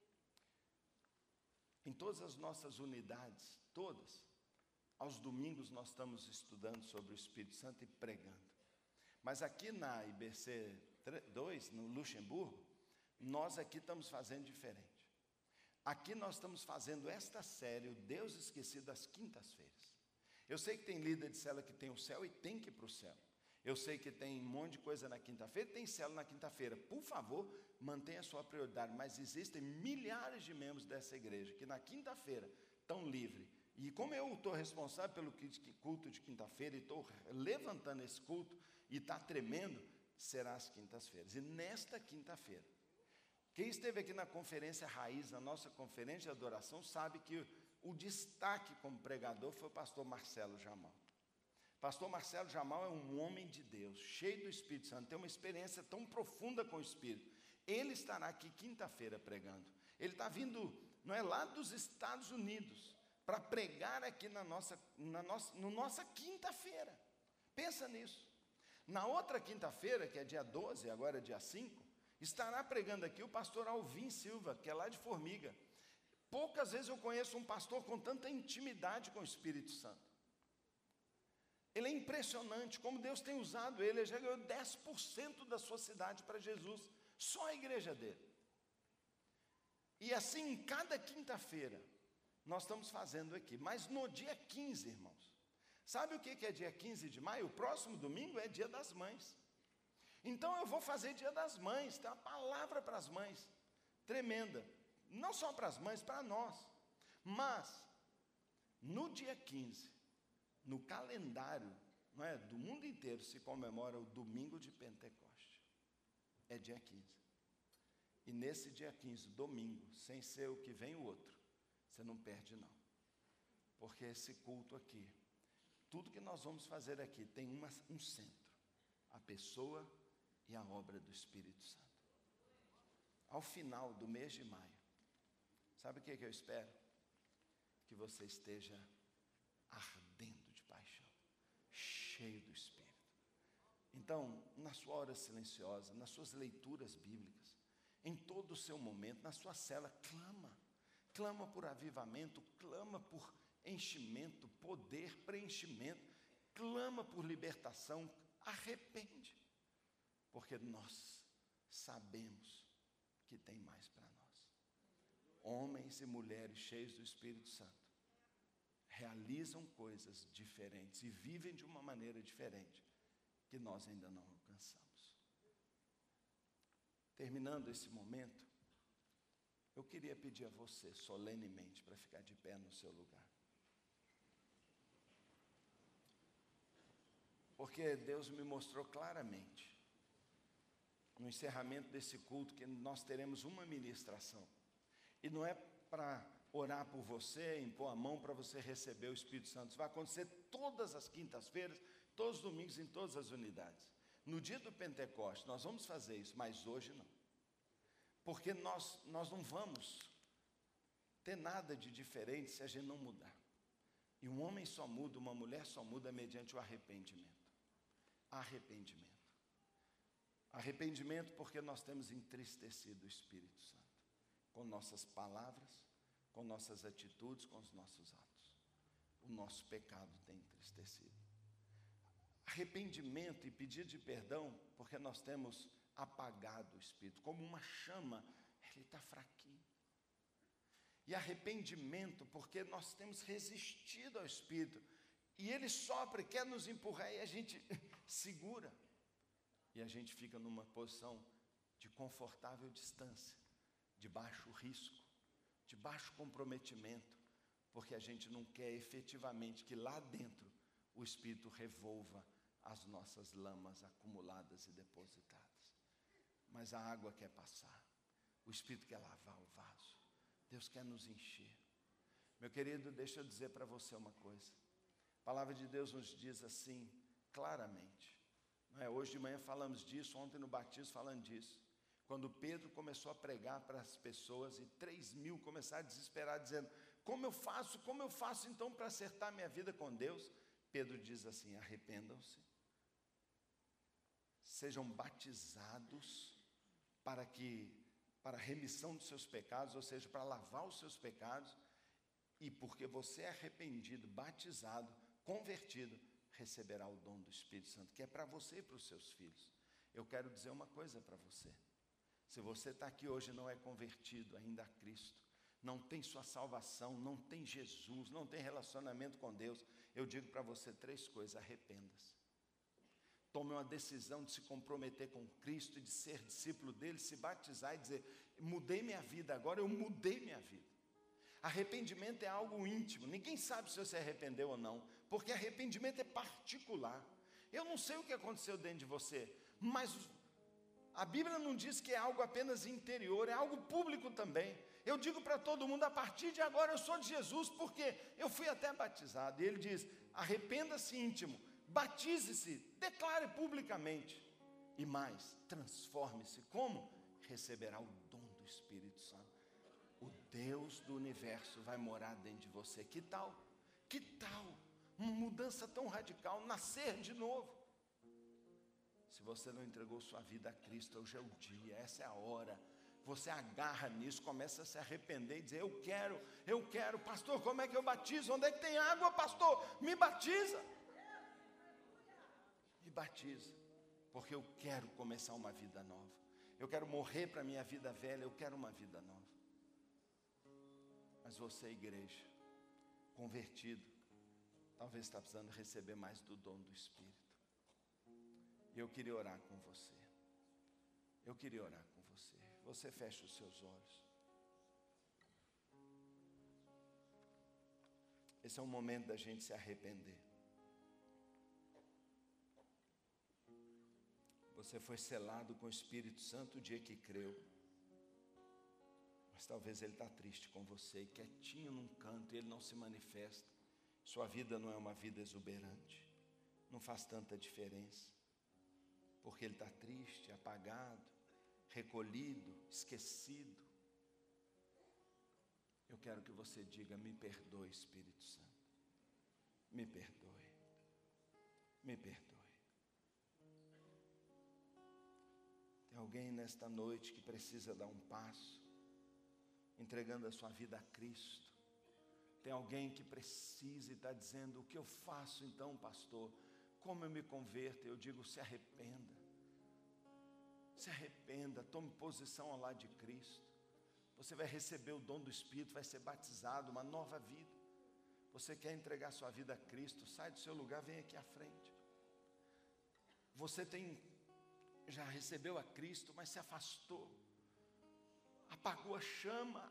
Em todas as nossas unidades, todas, aos domingos nós estamos estudando sobre o Espírito Santo e pregando. Mas aqui na IBC 2, no Luxemburgo, nós aqui estamos fazendo diferente. Aqui nós estamos fazendo esta série, o Deus Esquecido, às quintas-feiras. Eu sei que tem líder de célula que tem o céu e tem que ir para o céu. Eu sei que tem um monte de coisa na quinta-feira, tem célula na quinta-feira. Por favor, mantenha a sua prioridade. Mas existem milhares de membros dessa igreja que na quinta-feira estão livres. E como eu estou responsável pelo culto de quinta-feira, e estou levantando esse culto, e está tremendo, será às quintas-feiras. E nesta quinta-feira, quem esteve aqui na conferência Raiz, na nossa conferência de adoração, sabe que o destaque como pregador foi o pastor Marcelo Jamal. Pastor Marcelo Jamal é um homem de Deus, cheio do Espírito Santo, tem uma experiência tão profunda com o Espírito. Ele estará aqui quinta-feira pregando. Ele está vindo, não é, lá dos Estados Unidos, para pregar aqui na nossa quinta-feira. Pensa nisso. Na outra quinta-feira, que é dia 12, agora é dia 5, estará pregando aqui o pastor Alvin Silva, que é lá de Formiga. Poucas vezes eu conheço um pastor com tanta intimidade com o Espírito Santo. Ele é impressionante como Deus tem usado ele. Ele já ganhou 10% da sua cidade para Jesus, só a igreja dele. E assim, em cada quinta-feira, nós estamos fazendo aqui. Mas no dia 15, irmãos, sabe o que é dia 15 de maio? O próximo domingo é dia das mães. Então eu vou fazer dia das mães, tem uma palavra para as mães, tremenda. Não só para as mães, para nós. Mas, no dia 15, no calendário, não é, do mundo inteiro se comemora o domingo de Pentecoste. É dia 15. E nesse dia 15, domingo, sem ser o que vem o outro, você não perde não. Porque esse culto aqui, tudo que nós vamos fazer aqui tem um centro: a pessoa e a obra do Espírito Santo. Ao final do mês de maio, sabe o que eu espero? Que você esteja ardendo de paixão, cheio do Espírito. Então, na sua hora silenciosa, nas suas leituras bíblicas, em todo o seu momento, na sua cela, clama por avivamento, clama por enchimento, poder, preenchimento, clama por libertação, arrepende. porque nós sabemos que tem mais para nós. Homens e mulheres cheios do Espírito Santo realizam coisas diferentes e vivem de uma maneira diferente que nós ainda não alcançamos. Terminando esse momento, eu queria pedir a você solenemente para ficar de pé no seu lugar. Porque Deus me mostrou claramente, no encerramento desse culto, que nós teremos uma ministração. E não é para orar por você, impor a mão para você receber o Espírito Santo. Isso vai acontecer todas as quintas-feiras, todos os domingos, em todas as unidades. No dia do Pentecostes, nós vamos fazer isso, mas hoje não. Porque nós não vamos ter nada de diferente se a gente não mudar. E um homem só muda, uma mulher só muda mediante o arrependimento. Arrependimento. Arrependimento porque nós temos entristecido o Espírito Santo, com nossas palavras, com nossas atitudes, com os nossos atos. O nosso pecado tem entristecido. Arrependimento e pedido de perdão porque nós temos apagado o Espírito, como uma chama, ele está fraquinho. E arrependimento porque nós temos resistido ao Espírito, e ele sopra e quer nos empurrar, e a gente segura, e a gente fica numa posição de confortável distância, de baixo risco, de baixo comprometimento, porque a gente não quer efetivamente que lá dentro o Espírito revolva as nossas lamas acumuladas e depositadas. Mas a água quer passar, o Espírito quer lavar o vaso, Deus quer nos encher. Meu querido, deixa eu dizer para você uma coisa. A palavra de Deus nos diz assim, claramente. Não é? Hoje de manhã falamos disso, ontem no batismo falando disso. Quando Pedro começou a pregar para as pessoas e 3.000 começaram a desesperar, dizendo, como eu faço então para acertar minha vida com Deus? Pedro diz assim, arrependam-se, sejam batizados para a remissão dos seus pecados, ou seja, para lavar os seus pecados, e porque você é arrependido, batizado, convertido, receberá o dom do Espírito Santo, que é para você e para os seus filhos. Eu quero dizer uma coisa para você. Se você está aqui hoje e não é convertido ainda a Cristo, não tem sua salvação, não tem Jesus, não tem relacionamento com Deus, eu digo para você 3 coisas, arrependa-se. Tome uma decisão de se comprometer com Cristo, de ser discípulo dele, se batizar e dizer, mudei minha vida, agora eu mudei minha vida. Arrependimento é algo íntimo, ninguém sabe se você arrependeu ou não, porque arrependimento é particular. Eu não sei o que aconteceu dentro de você, mas a Bíblia não diz que é algo apenas interior, é algo público também. Eu digo para todo mundo, a partir de agora eu sou de Jesus, porque eu fui até batizado. E ele diz, arrependa-se íntimo, batize-se, declare publicamente. E mais, transforme-se. Como? Receberá o dom do Espírito Santo. O Deus do universo vai morar dentro de você. Que tal? Que tal? Uma mudança tão radical, nascer de novo. Se você não entregou sua vida a Cristo, hoje é o dia, essa é a hora. Você agarra nisso, começa a se arrepender e dizer, eu quero, pastor, como é que eu batizo? Onde é que tem água, pastor? Me batiza. Me batiza, porque eu quero começar uma vida nova. Eu quero morrer para a minha vida velha, eu quero uma vida nova. Mas você, igreja, convertido, talvez está precisando receber mais do dom do Espírito. E eu queria orar com você. Eu queria orar com você. Você fecha os seus olhos. Esse é um momento da gente se arrepender. Você foi selado com o Espírito Santo o dia que creu. Mas talvez ele está triste com você, quietinho num canto, e ele não se manifesta. Sua vida não é uma vida exuberante. Não faz tanta diferença. Porque ele está triste, apagado, recolhido, esquecido. Eu quero que você diga, me perdoe, Espírito Santo. Me perdoe. Me perdoe. Tem alguém nesta noite que precisa dar um passo, entregando a sua vida a Cristo. Tem alguém que precisa e está dizendo, o que eu faço então, pastor? Como eu me converto? Eu digo, se arrependa. Se arrependa, tome posição ao lado de Cristo. Você vai receber o dom do Espírito, vai ser batizado, uma nova vida. Você quer entregar sua vida a Cristo, sai do seu lugar, vem aqui à frente. Você já recebeu a Cristo, mas se afastou. Apagou a chama,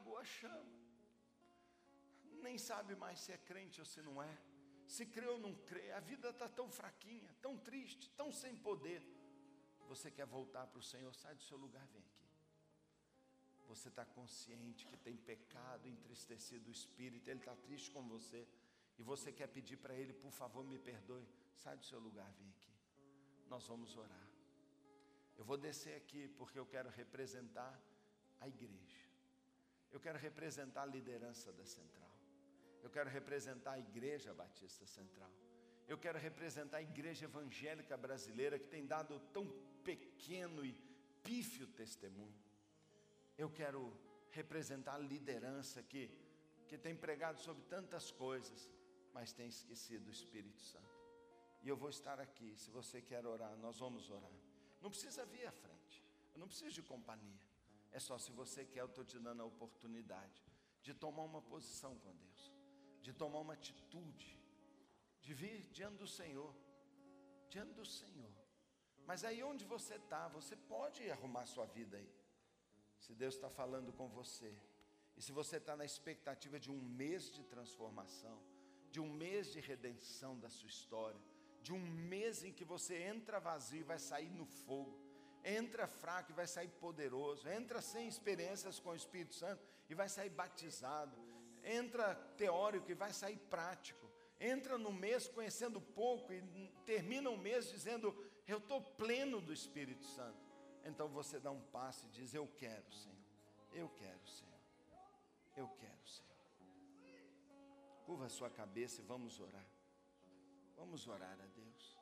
nem sabe mais se é crente ou se não é, se crê ou não crê, a vida está tão fraquinha, tão triste, tão sem poder. Você quer voltar para o Senhor, sai do seu lugar, vem aqui. Você está consciente que tem pecado, entristecido o Espírito, Ele está triste com você, e você quer pedir para Ele, por favor me perdoe, sai do seu lugar, vem aqui. Nós vamos orar. Eu vou descer aqui porque eu quero representar a igreja. Eu quero representar a liderança da Central. Eu quero representar a Igreja Batista Central. Eu quero representar a igreja evangélica brasileira que tem dado tão pequeno e pífio testemunho. Eu quero representar a liderança que tem pregado sobre tantas coisas, mas tem esquecido o Espírito Santo. E eu vou estar aqui, se você quer orar, nós vamos orar. Não precisa vir à frente, eu não preciso de companhia. É só se você quer, eu estou te dando a oportunidade de tomar uma posição com Deus, de tomar uma atitude, de vir diante do Senhor, Mas aí onde você está, você pode arrumar sua vida aí. Se Deus está falando com você, e se você está na expectativa de um mês de transformação, de um mês de redenção da sua história, de um mês em que você entra vazio e vai sair no fogo, entra fraco e vai sair poderoso, entra sem experiências com o Espírito Santo e vai sair batizado, entra teórico e vai sair prático, entra no mês conhecendo pouco e termina o mês dizendo, eu estou pleno do Espírito Santo. Então você dá um passo e diz, eu quero, Senhor, eu quero, Senhor, eu quero, Senhor. Curva a sua cabeça e vamos orar. Vamos orar a Deus.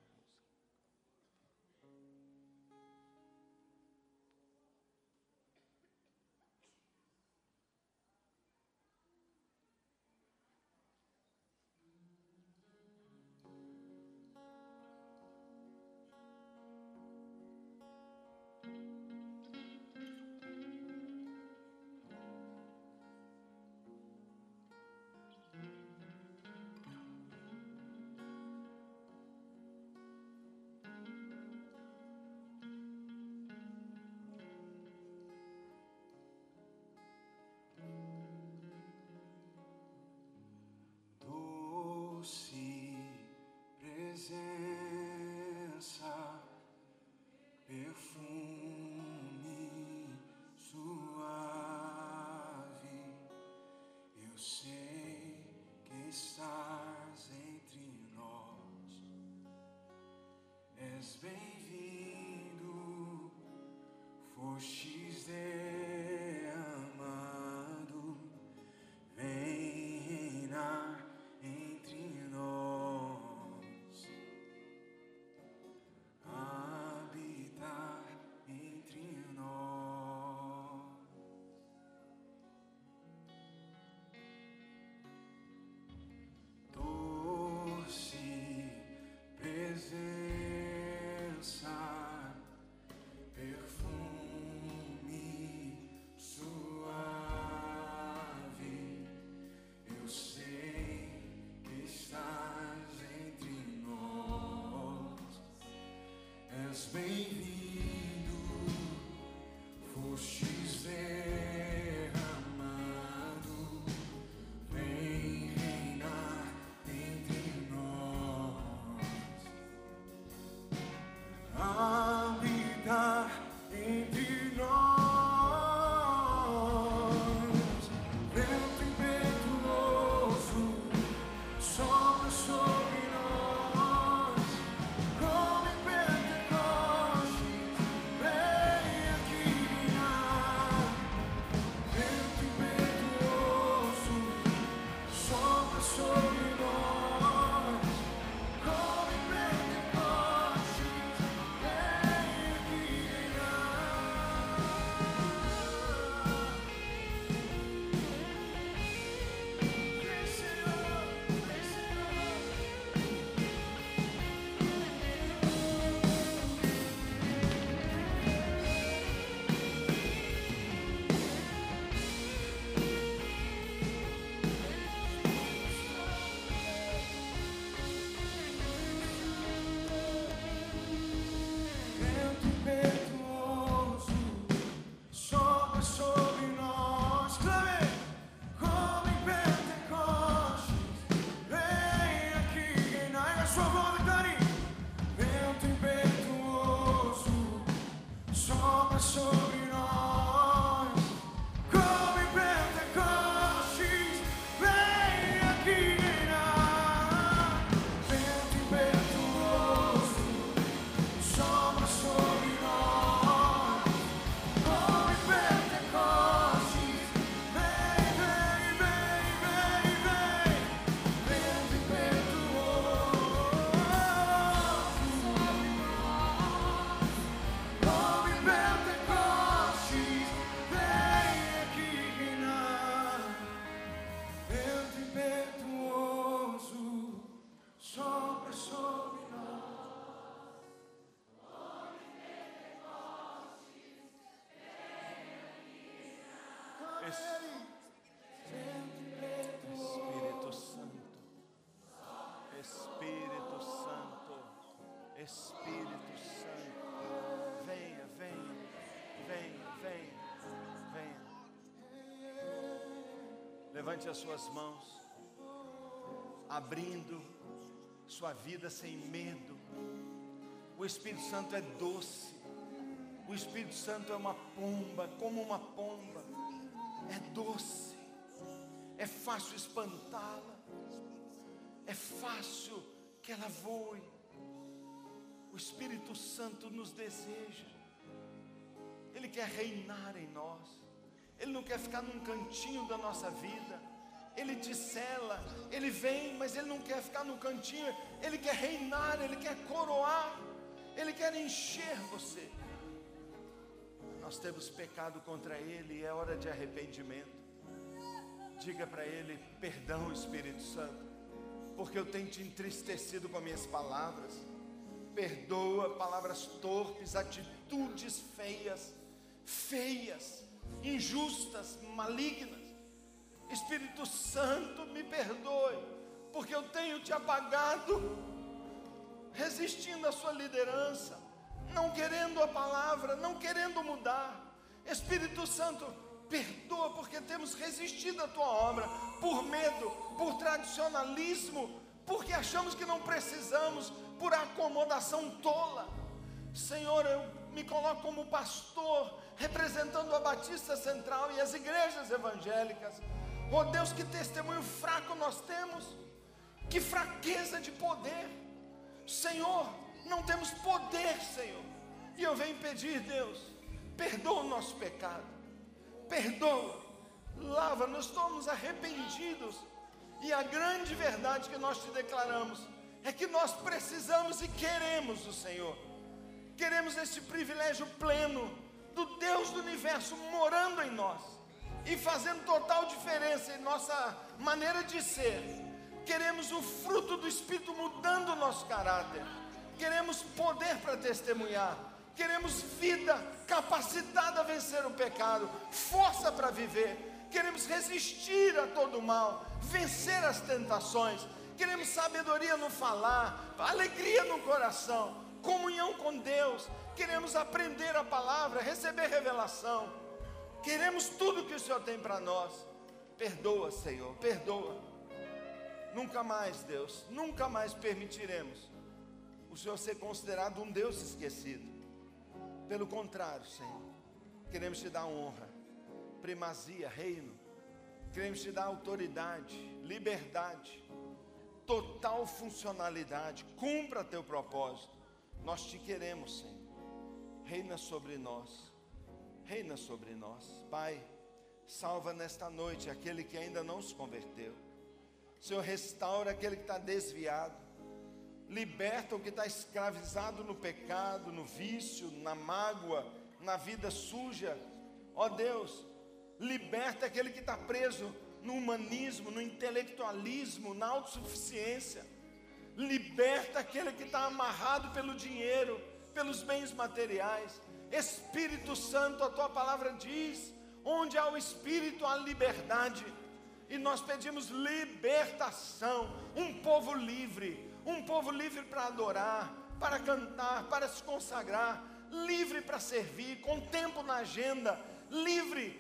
Bem-vindo, fostes derramado, vem reinar entre nós, habitar entre nós. Doce presença, bem-vindo, fostes derramado, vem reinar entre nós, habitar entre nós, vento impetuoso, sopra sobre nós, como em Pentecostes. Levante as suas mãos, abrindo sua vida sem medo. O Espírito Santo é doce. O Espírito Santo é uma pomba, como uma pomba. É doce. É fácil espantá-la. É fácil que ela voe. O Espírito Santo nos deseja. Ele quer reinar em nós. Ele não quer ficar num cantinho da nossa vida. Ele te cela, Ele vem, mas Ele não quer ficar no cantinho. Ele quer reinar, Ele quer coroar, Ele quer encher você. Nós temos pecado contra Ele e é hora de arrependimento. Diga para Ele: perdão, Espírito Santo, porque eu tenho te entristecido com as minhas palavras. Perdoa palavras torpes, atitudes feias, injustas, malignas. Espírito Santo, me perdoe, porque eu tenho te apagado, resistindo à sua liderança, não querendo a palavra, não querendo mudar. Espírito Santo, perdoa, porque temos resistido à tua obra, por medo, por tradicionalismo, porque achamos que não precisamos, por acomodação tola. Senhor, eu me coloco como pastor, representando a Batista Central e as igrejas evangélicas. Oh Deus, que testemunho fraco nós temos, que fraqueza de poder. Senhor, não temos poder, Senhor. E eu venho pedir, Deus, perdoa o nosso pecado, perdoa, lava-nos, estamos arrependidos. E a grande verdade que nós te declaramos é que nós precisamos e queremos o Senhor. Queremos esse privilégio pleno do Deus do universo morando em nós e fazendo total diferença em nossa maneira de ser. Queremos o fruto do Espírito mudando o nosso caráter. Queremos poder para testemunhar. Queremos vida capacitada a vencer o pecado, força para viver. Queremos resistir a todo o mal, vencer as tentações. Queremos sabedoria no falar, alegria no coração, comunhão com Deus. Queremos aprender a palavra, receber revelação. Queremos tudo que o Senhor tem para nós. Perdoa, Senhor, perdoa. Nunca mais, Deus, nunca mais permitiremos o Senhor ser considerado um Deus esquecido. Pelo contrário, Senhor, queremos te dar honra, primazia, reino. Queremos te dar autoridade, liberdade, total funcionalidade. Cumpra teu propósito. Nós te queremos, Senhor. Reina sobre nós. Reina sobre nós. Pai, salva nesta noite aquele que ainda não se converteu. Senhor, restaura aquele que está desviado. Liberta o que está escravizado no pecado, no vício, na mágoa, na vida suja. Ó Deus, liberta aquele que está preso no humanismo, no intelectualismo, na autossuficiência. Liberta aquele que está amarrado pelo dinheiro, pelos bens materiais. Espírito Santo, a tua palavra diz: onde há o Espírito, há liberdade. E nós pedimos libertação, um povo livre para adorar, para cantar, para se consagrar, livre para servir, com tempo na agenda, livre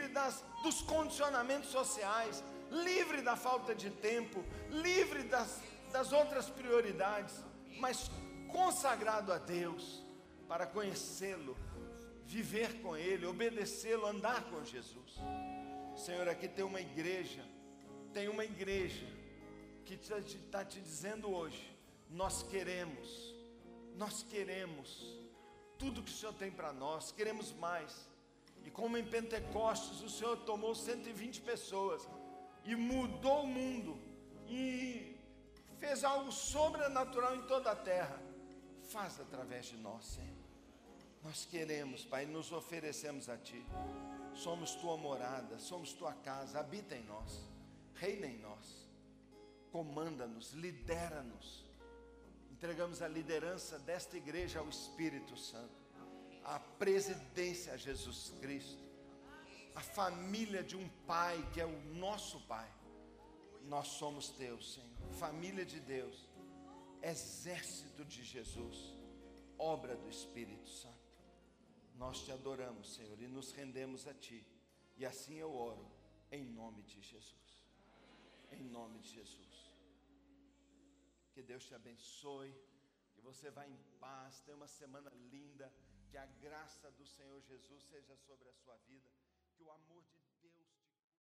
dos condicionamentos sociais, livre da falta de tempo, livre das outras prioridades, mas consagrado a Deus, para conhecê-lo, viver com Ele, obedecê-lo, andar com Jesus. Senhor, aqui tem uma igreja que está te dizendo hoje: nós queremos tudo que o Senhor tem para nós, queremos mais. E como em Pentecostes o Senhor tomou 120 pessoas e mudou o mundo e fez algo sobrenatural em toda a terra, faz através de nós, Senhor. Nós queremos, Pai, nos oferecemos a Ti. Somos Tua morada, somos Tua casa, habita em nós, reina em nós, comanda-nos, lidera-nos. Entregamos a liderança desta igreja ao Espírito Santo, a presidência a Jesus Cristo, a família de um Pai que é o nosso Pai. Nós somos Teus, Senhor, família de Deus, exército de Jesus, obra do Espírito Santo. Nós te adoramos, Senhor, e nos rendemos a Ti. E assim eu oro, em nome de Jesus. em nome de Jesus. Que Deus te abençoe, que você vá em paz, tenha uma semana linda, que a graça do Senhor Jesus seja sobre a sua vida, que o amor de Deus